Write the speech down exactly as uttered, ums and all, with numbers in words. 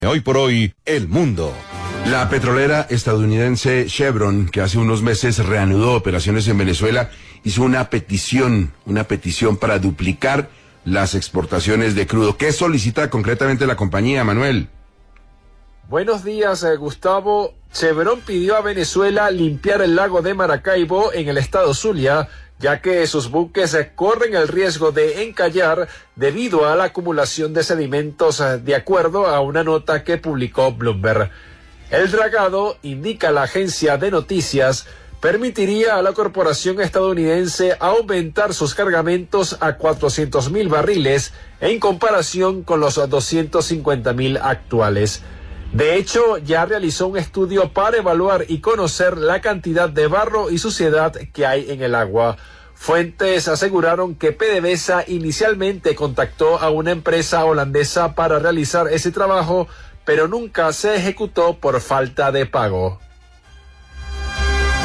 Hoy por hoy, el mundo. La petrolera estadounidense Chevron, que hace unos meses reanudó operaciones en Venezuela, hizo una petición, una petición para duplicar las exportaciones de crudo. ¿Qué solicita concretamente la compañía, Manuel? Buenos días, eh, Gustavo. Chevron pidió a Venezuela limpiar el lago de Maracaibo en el estado Zulia, ya que sus buques corren el riesgo de encallar debido a la acumulación de sedimentos, de acuerdo a una nota que publicó Bloomberg. El dragado, indica la agencia de noticias, permitiría a la corporación estadounidense aumentar sus cargamentos a cuatrocientos mil barriles en comparación con los doscientos cincuenta mil actuales. De hecho, ya realizó un estudio para evaluar y conocer la cantidad de barro y suciedad que hay en el agua. Fuentes aseguraron que PDVSA inicialmente contactó a una empresa holandesa para realizar ese trabajo, pero nunca se ejecutó por falta de pago.